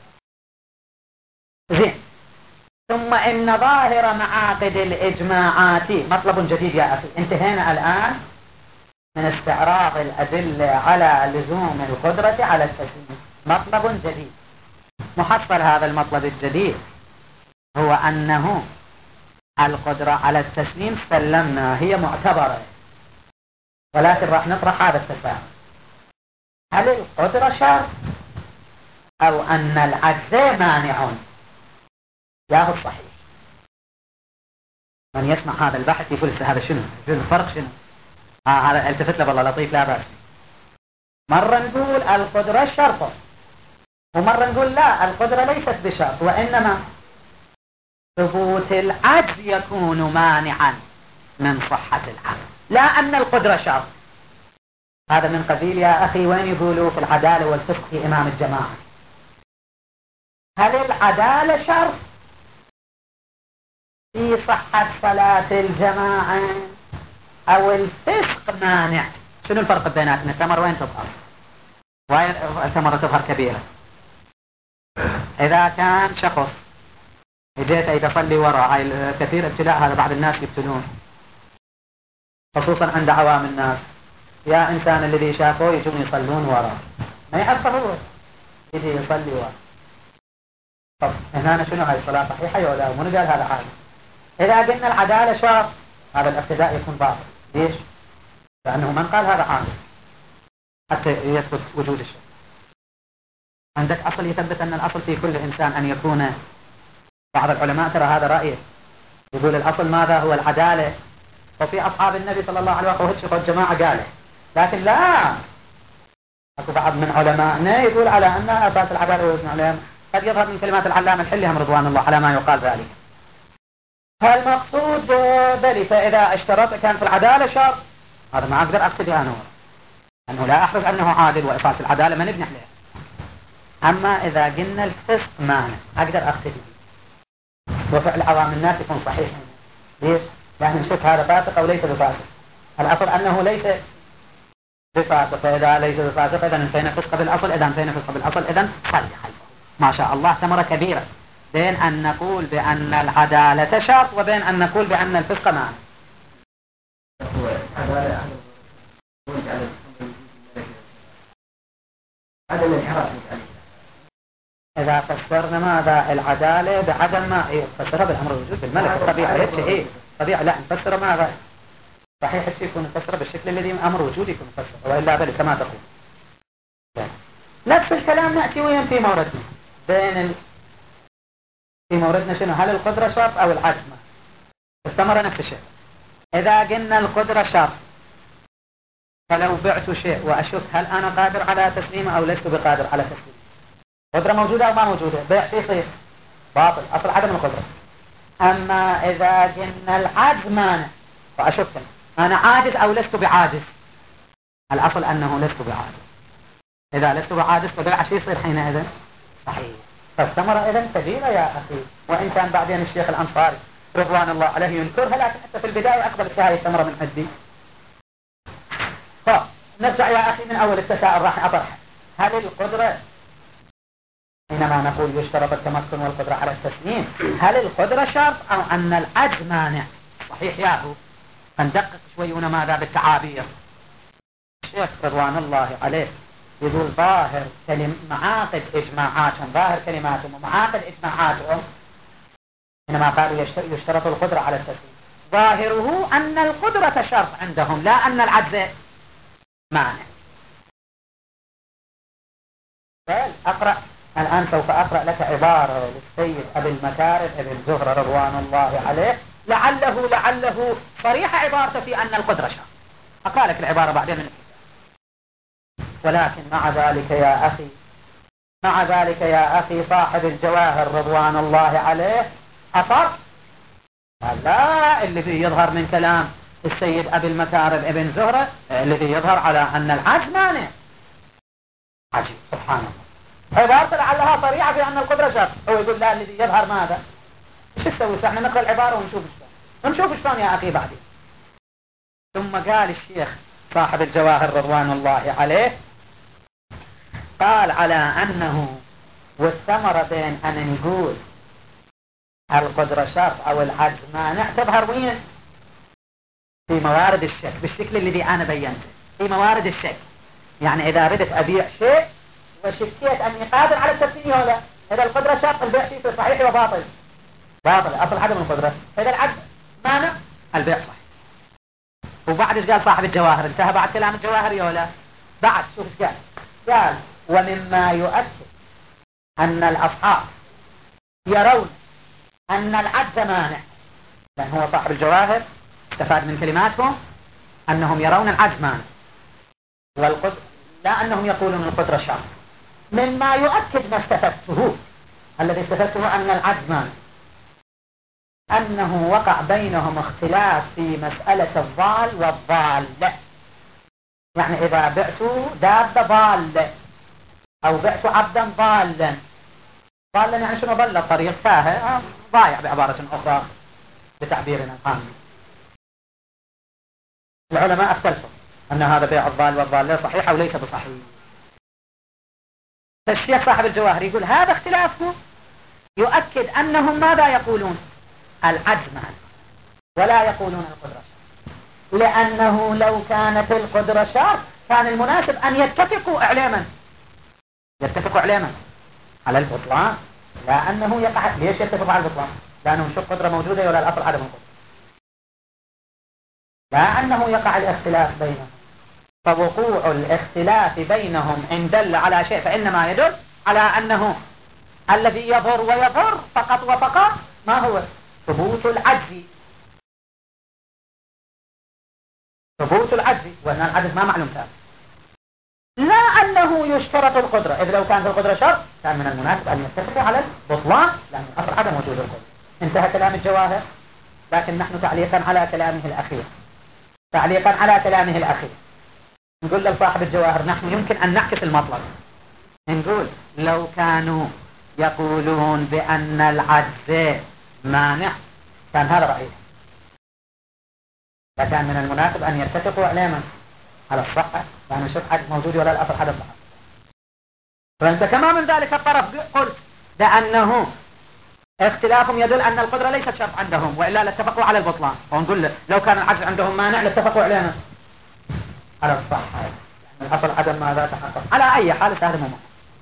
زين، ثم إن ظاهر معاقد الإجماعات مطلب جديد يا أخي. انتهينا الآن من استعراض الأدلة على لزوم القدرة على التسليم، مطلب جديد. محصل هذا المطلب الجديد هو أنه القدرة على التسليم سلمنا هي معتبرة، ولكن راح نطرح هذا التساؤل: هل القدرة شرط أو أن العجز مانع؟ جاءه الصحيح. من يسمع هذا البحث يقول هذا شنو؟ شنو الفرق شنو؟ آه هذا التفت له والله لطيف لا بأس. مرة نقول القدرة شرط، ومرة نقول لا القدرة ليست بشرط، وإنما ثبوت العجز يكون مانعا من صحة العقل، لا أن القدرة شرط. هذا من قبيل يا أخي وين يقولوا في العدالة والفقه في إمام الجماعة، هل العدالة شرط في صحة صلاة الجماعة أو الفسق مانع؟ شنو الفرق بيناتنا؟ الثمرة وين تظهر؟ وين الثمرة تظهر كبيرة؟ إذا كان شخص جيت أيضا صلي وراء كثير ابتلاء، هذا بعض الناس يبتلون خصوصا عند عوام الناس، يا إنسان الذي شافوه يجون يصلون وراء ما يعرف هو يجي يصلي وراء. طب هنا شنو هاي الصلاة صحيحة ولا مو؟ قال هذا حاجة. إذا قلنا العدالة شرط هذا الابتداء يكون باطل. ليش؟ لأنه من قال هذا عاجز حتى يثبت وجود الشيء. عندك أصل يثبت أن الأصل في كل إنسان أن يكون، بعض العلماء ترى هذا رأيه، يقول الأصل ماذا هو العدالة، وفي أصحاب النبي صلى الله عليه وسلم الجماعة قاله، لكن لا، أكو بعض من علمائنا يقول على أن أساس العدالة والإسلام قد يظهر من كلمات العلامة الحلي هم رضوان الله على ما يقال ذلك. فالمقصود بلي فإذا اشترط كان في العدالة شرط، هذا ما أقدر أقصد أنا أنه لا أحرز أنه عادل وأساس العدالة ما نبني عليه. أما إذا قلنا الفسق مانع أقدر أقصد وفعل عوام الناس يكون صحيح. ليش؟ لأن نشوف هذا فاسق أو ليس بفاسق، الأصل أنه ليس بفاسق، فإذا ليس بفاسق إذا انتهينا فسق بالأصل، إذا انتهينا فسق بالأصل إذا صلي خلفه. ما شاء الله ثمرة كبيرة بين أن نقول بأن العدالة شرط وبين أن نقول بأن الفسق مانع. إذا فسرنا ماذا العدالة بعدم ما فسرها بالأمر الوجود بالملك الطبيعة هيك شيء طبيعة، لا نفسر ماذا صحيح الشيء يكون مفسر بالشكل الذي أمر وجود يكون مفسر، وإلا بل كما تقول. نفس الكلام نأتي وين في موردنا بين ال... في موردنا شنو، هل القدرة شرط أو العجز؟ الثمرة نفس الشيء. إذا قلنا القدرة شرط فلو بعت شيء وأشك هل أنا قادر على تسليمه أو لست بقادر على تسليمه، قدرة موجودة أو ما موجودة، بيع فيه صير باطل، أصل عدم القدرة. أما إذا قلنا العجز مانع وأشك أنا عاجز أو لست بعاجز، الأصل أنه لست بعاجز، إذا لست بعاجز فبيع شيء يصير حينئذ صحيح. فالثمرة إذن كبيرة يا أخي، وإن كان بعدين الشيخ الأنصاري رضوان الله عليه ينكرها، لكن حتى في البداية أقبلت هذه الثمرة من عندي. فنرجع يا أخي من أول التساؤل راح أطرح، هل القدرة حينما نقول يشترط التمكن والقدرة على التسليم، هل القدرة شرط أو أن العجز مانع؟ صحيح يا أخو، فندقق شوي هنا ماذا بالتعابير. الشيخ رضوان الله عليه يقول ظاهر كلم معاقد إجماعاتهم، ظاهر كلماتهم ومعاقد إجماعاتهم حينما قالوا يشترط القدرة على التسليم، ظاهره أن القدرة شرط عندهم لا أن العجز مانع. أقرأ الآن، سوف أقرأ لك عبارة للسيد أبي المكارم ابن زهرة رضوان الله عليه، لعله لعله صريحة عبارته في أن القدرة شرط. أقرأ لك العبارة بعدين من ولكن مع ذلك يا أخي مع ذلك يا أخي صاحب الجواهر رضوان الله عليه أصر، لا، الذي يظهر من كلام السيد أبي المكارم ابن زهرة الذي يظهر على أن العجز مانع. عجيب سبحان الله، عبارة لعلها صريحة في أن القدرة شرط، هو يقول لا الذي يظهر ماذا؟ ايش تسوي؟ احنا نقرأ العبارة ونشوف شلون ونشوف شلون يا أخي بعدين. ثم قال الشيخ صاحب الجواهر رضوان الله عليه، قال على أنه والثمرة بين أن نقول القدرة شرط أو العجز مانع تظهر وين؟ في موارد الشك بالشكل الذي أنا بينته، في موارد الشك. يعني إذا ردت أبيع شيء وشكيت أني قادر على التسليم ولا، إذا القدرة شرط البيع شيء صحيح وباطل، باطل أصل عدم القدرة. إذا العجز مانع البيع صحيح. وبعد ايش قال صاحب الجواهر؟ انتهى بعد كلام الجواهر يا ولا؟ بعد شوف ايش قال؟ قال ومما يؤكد أن الأصحاب يرون أن العجز مانع، لأن هو صاحب الجواهر استفاد من كلماتهم أنهم يرون العجز مانع والقدر، لا أنهم يقولون القدرة شرط. مما يؤكد ما استفدته، الذي استفدته أن العجز مانع، أنه وقع بينهم اختلاف في مسألة الضال والضال. يعني إذا بعت دابة ضالة أو بعت عبدا ضالا، ضالا يعني شنو؟ ضل الطريق، تاه، ضايع بعبارة أخرى بتعبيرنا القانوني. العلماء اختلفوا أن هذا بيع الضال والضال صحيح أو ليس بصحيح. فالشيخ صاحب الجواهر يقول هذا اختلافه يؤكد أنهم ماذا يقولون؟ العجز معنى، ولا يقولون القدرة شرط، لأنه لو كانت القدرة شرط كان المناسب أن يتفقوا إعلاما يتفقوا إعلاما على البطلان، لأنه يقع. ليش يتفقوا على البطلان؟ لأنهم شو قدرة موجودة ولا الأصل عدم القدرة. لا أنه يقع الاختلاف بينهم. فوقوع الاختلاف بينهم إن دل على شيء فإنما يدل على أنه الذي يضر ويضر فقط وفقط ما هو ثبوت العجز. ثبوت العجز، وأن العجز ما معلوم ثابت. لا أنه يشترط القدرة، إذ لو كانت القدرة شرط كان من المناسب أن يتفقوا على البطلان، لأن الأصل عدم وجود القدرة. انتهى كلام الجواهر. لكن نحن تعليقا على كلامه الأخير تعليقا على كلامه الأخير نقول لصاحب الجواهر نحن يمكن أن نعكس المطلب. نقول لو كانوا يقولون بأن العجز مانع كان هذا رأيه، فكان من المناسب أن يتفقوا على على الصحة، يعني نشوف عجز موجود ولا الأصل حدث صحة. فأنت كما من ذلك الطرف قلت بأنه اختلافهم يدل أن القدرة ليست شرط عندهم، وإلا لاتفقوا على البطلان. ونقول له لو كان العجز عندهم مانع لاتفقوا علينا على الصحة، يعني الأصل عدم ماذا تحقق. على أي حال هذا ممكن.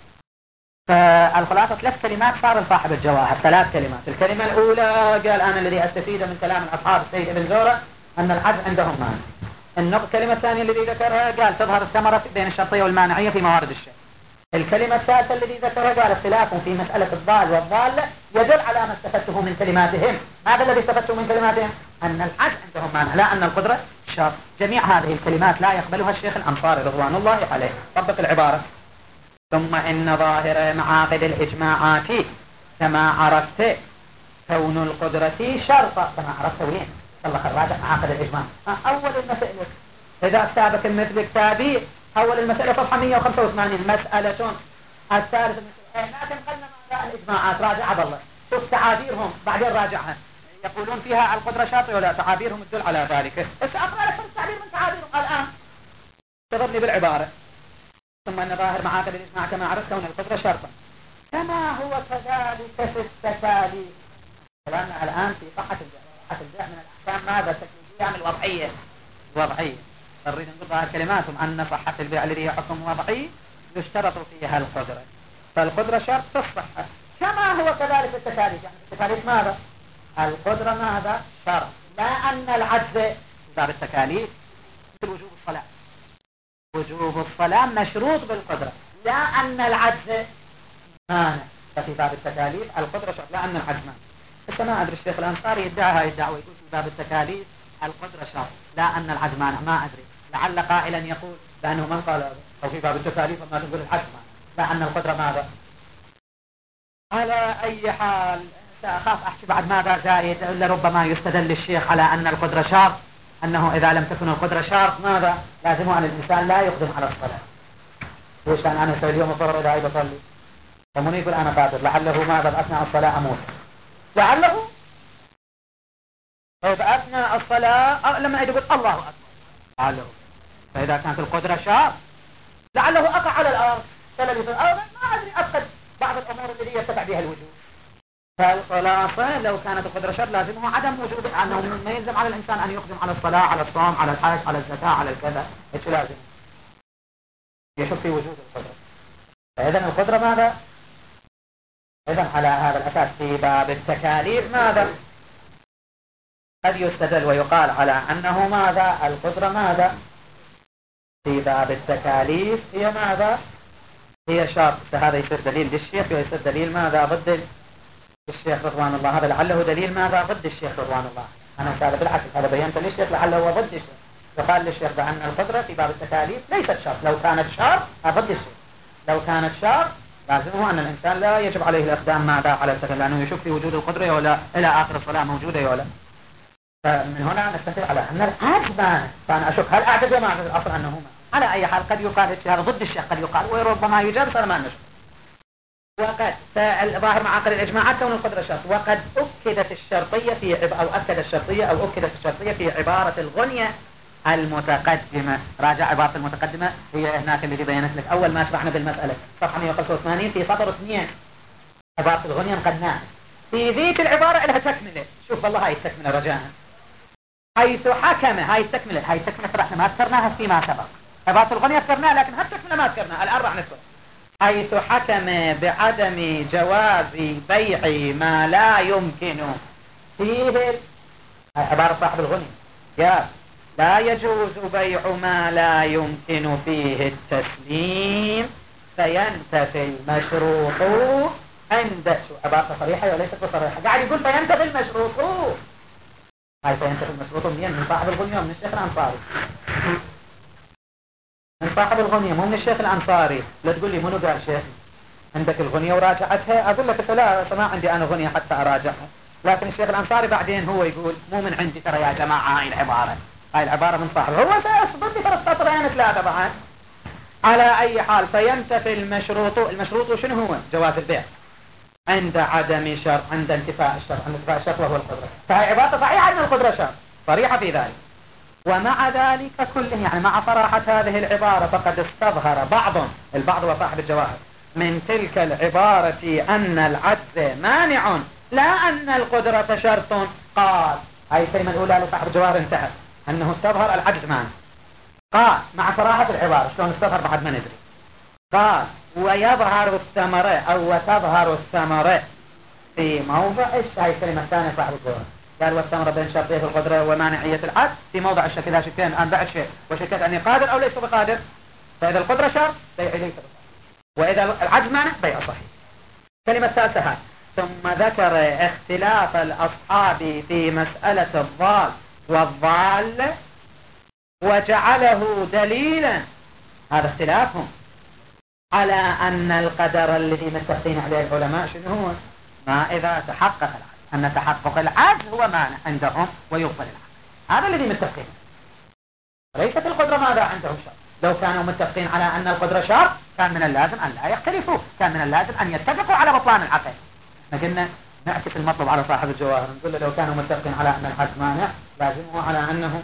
فالخلاصة ثلاث كلمات صار صاحب الجواهر ثلاث كلمات. الكلمة الأولى قال أنا الذي أستفيد من كلام أصحاب السيد ابن زورة أن العجز عندهم مانع. الكلمة الثانية الذي ذكرها قال تظهر الثمرة بين الشرطية والمانعية في موارد الشيء. الكلمة الثالثة الذي ذكرها قال اختلاف في مسألة الضال والضالة يدل على ما استفدته من كلماتهم. هذا الذي استفدته من كلماتهم أن العجز عندهم مانع لا أن القدرة شرط. جميع هذه الكلمات لا يقبلها الشيخ الأنصاري رضوان الله عليه. طبق العبارة. ثم إن ظاهر معاقد الإجماعات كما عرفت كون القدرة شرطا كما عرفت وين الله خراجة معاقد الإجماع. أول المسألة إذا كتابك مثل كتابي أول المسألة صفحة مئة وخمسة وثمانين مسألة. الثالث المسألة لا تنقلنا مع الإجماعات راجع بالله شوف تعابيرهم بعدين راجعها يقولون فيها القدرة شرطة ولا تعابيرهم تدل على ذلك. بس أقرأ لكم التعبير من تعابيرهم الآن تضرني بالعبارة. ثم أن ظاهر معاقد الإجماع كما عرفت كون القدرة شرطا كما هو كذلك في التكاليف. كلامنا الآن في صحة الجهة من الأحكام ماذا تكليفية من الوضعية الوضعية. نريد نقول ظاهر كلماتهم أن صحة البيع الذي هي حكم وضعي يشترط فيها القدرة، فالقدرة شرط في الصحة كما هو كذلك في التكاليف. يعني في التكاليف ماذا؟ القدرة ماذا؟ شرط. لا أن العجز في باب التكاليف مثل وجوب الصلاة. وجوب الصلاة مشروط بالقدرة لا أن العجز مانع. ففي باب التكاليف القدرة شرط لا أن العجز مانع. بس ما أدري الشيخ الأنصاري يدعي هاي الدعوة يقول في باب التكاليف القدرة شرط لا أن العجز مانع. ما أدري لعل قائلا يقول لأنه من قال أو في باب التكاليف ما تقول العجز مانع لا أن القدرة ماذا. على أي حال سأخاف أحكي بعد ماذا زايد إلا ربما يستدل الشيخ على أن القدرة شرط أنه إذا لم تكن القدرة شرط ماذا لازم أن الإنسان لا يقدم على الصلاة. ليش أنا أسوي اليوم الظهر إذا عيد أصلي ومن يقول أنا قادر لعله ماذا بأثناء الصلاة أموت لعله بأثناء الصلاة لما يقول الله أكبر لعله. فإذا كانت القدرة شرط لعله أقع على الأرض سلبي في الأرض ما أدري أفقد بعض الأمور التي يتبع بها الوجود. فالخلاصة لو كانت القدرة شرط لازمه عدم وجود أنه ما يلزم على الإنسان أن يقدم على الصلاة على الصوم على الحج على الزكاة على الكذا. إيش لازم يشوف في وجود القدرة. فإذا القدرة ماذا؟ إذا على هذا الأساس في باب التكاليف ماذا؟ قد يستدل ويقال على أنه ماذا؟ القدرة ماذا؟ في باب التكاليف هي ماذا؟ هي شرط. فهذا يصير دليل للشيخ ويصير دليل ماذا؟ ضد الشيخ رضوان الله. هذا لعله دليل ماذا؟ ضد الشيخ رضوان الله. أنا هذا بالعكس هذا بينت للشيخ لعله هو ضد الشيخ. وقال للشيخ بأن القدرة في باب التكاليف ليست شرط. لو كانت شرط ضد الشيخ. لو كانت شرط لازمه أن الإنسان لا يجب عليه الإقدام ماذا على التكاليف لأنه يشوف في وجود القدرة ولا إلى آخر الصلاة موجودة ولا. فمن هنا نستطيع على أن العجز مانع. فأنا أشوف هل أعجز ما أعجز الأصل أنه مانع. على أي حال قد يقال هذا ضد الشيخ قد يقال وربما يجاب صار ما نشوف. وقد الظاهر معاقد الإجماعات كون القدرة شرط. وقد أكدت الشرطية في عب... أو أكد الشرطية أو أكدت الشرطية في عبارة الغنية المتقدمة. راجع عبارة المتقدمة هي هناك اللي بينت لك أول ما شرحنا بالمسألة صفحة مئة وخمسة وثمانين في سطر اثنين عبارة الغنية نقدناها. في ذيك العبارة لها تكملة. شوف والله هاي التكملة رجاء حيث حكم هاي التكملة هاي التكملة احنا ما ذكرناها فيما سبق. عبارة الغنية ذكرناها لكن هالتكملة ما ذكرناها الآن راح نذكر. حيث حكم بعدم جواز بيع ما لا يمكن فيه عبارة صاحب الغني يا لا يجوز بيع ما لا يمكن فيه التسليم فينتفي المشروط عند شو عبارة صريحة وليست بصريحة. قاعد يقول فينتفي المشروط. هاي فينتفي المشروط منين؟ من صاحب الغنية ومن الشيخ الأنصاري. من صاحب الغنية مو من الشيخ الأنصاري. لا تقول لي منو قال شيخ عندك الغنية وراجعتها. أقول لك لا ما عندي أنا غنية حتى أراجعها. لكن الشيخ الأنصاري بعدين هو يقول مو من عندي ترى يا جماعة هاي العبارة. هاي العبارة من صاحب هو سيصبر لي ترى سطرين ثلاثة بعد. على أي حال فينتفي المشروط. المشروط شنو هو؟ جواز البيع عند عدم شرط، عند انتفاء الشرط، عند انتفاء الشرط وهو القدرة. فهي عبارة صحيحة أن القدرة شرط صريحة في ذلك. ومع ذلك كله يعني مع صراحة هذه العبارة فقد استظهر بعض البعض وصاحب الجواهر من تلك العبارة أن العجز مانع لا أن القدرة شرط. قال هاي الكلمة الأولى لصاحب الجواهر انتهت أنه استظهر العجز مانع. قال مع صراحة العبارة شلون استظهر بعد ما ندري. قال ويظهر الثمرة أو وتظهر الثمرة في موضع الش هاي الكلمة الثانية صاحب الجواهر. قال والثمرة بين شرطية القدرة ومانعية العجز في موضع الشك. إذا شكين الآن بعد شيء وشكيت أني قادر أو ليس بقادر فإذا القدرة شرط بيع ليس بقادر، وإذا العجز مانع بيع صحيح. كلمة ثالثة هاي. ثم ذكر اختلاف الأصحاب في مسألة الضال والضال وجعله دليلا، هذا اختلافهم، على أن القدر الذي متفقين عليه العلماء شنو هو؟ ما إذا تحقق العجز، أن تحقق العجز هو مانع عندهم ويقبل العجز. هذا الذي متفقين. ليست القدرة ماذا عندهم شرط. لو كانوا متفقين على أن القدرة شرط كان من اللازم أن لا يختلفوا، كان من اللازم أن يتفقوا على بطلان العقل. لكن نعكس المطلب على صاحب الجواهر نقول له لو كانوا متفقين على أن العجز مانع لازموا على أنه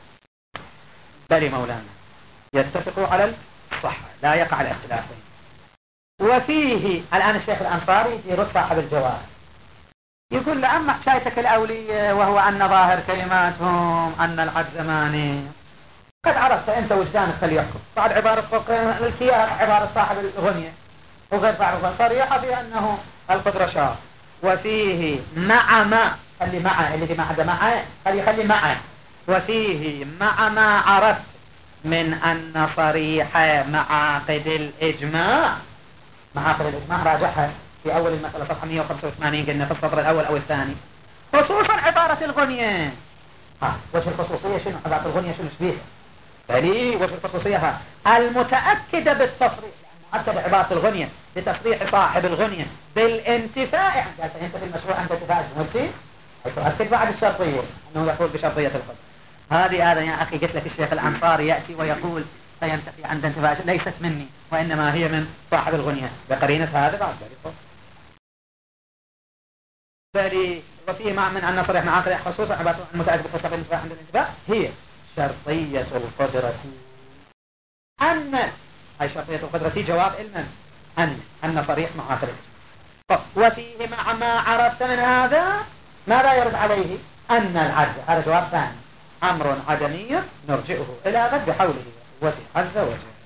بل مولانا يتفقوا على الصحة لا يقع الاختلافين. وفيه الآن الشيخ الأنصاري في رد صاحب الجواهر يقول لأما حكايتك الأولية وهو أن ظاهر كلماتهم أن العجز مانع قد عرفت أنت وجدانك فليحكم. بعد عبارة الكياس عبارة صاحب الغنية وغير صاحب الغنية صريحة في أنه القدرة شرط. وفيه مع ما خلي معه اللي ما عدا معه خلي خلي معه. وفيه مع ما عرفت من أن صريح معاقد الإجماع. معاقد الإجماع راجعها في أول المسألة صفحة مئة وخمسة وثمانين قلنا في السطر الأول أو الثاني خصوصا عبارة الغنية. ها وجه الخصوصية شنو؟ عبارة الغنية شنو شبيه؟ فلي وجه الخصوصية ها المتأكدة بالتصريح، مؤكد عبارة الغنية بتصريح صاحب الغنية بالانتفاء عند ينتفي المشروع عند انتفاء الجنسي تؤكد بعد الشرطية أنه يقول بشرطية القدر. هذه هذا يا أخي قلت لك الشيخ الأنصاري يأتي ويقول سينتفي عند انتفاء ليست مني وإنما هي من صاحب الغنية بقرينة هذا بعد ذلك. بل وفيه مع من أن صريح معاقد خصوصا عبارة المتأكد بتصريح الانتفاء عند الانتفاء هي شرطية القدرة أن هاي شرطية القدرة جواب علما أن أن صريح معاقد. وفيه مع ما عرفت من هذا ماذا يرد عليه؟ أن العجز هذا جواب ثاني أمر عدمي نرجئه إلى غد بحوله وقوته عز وجل.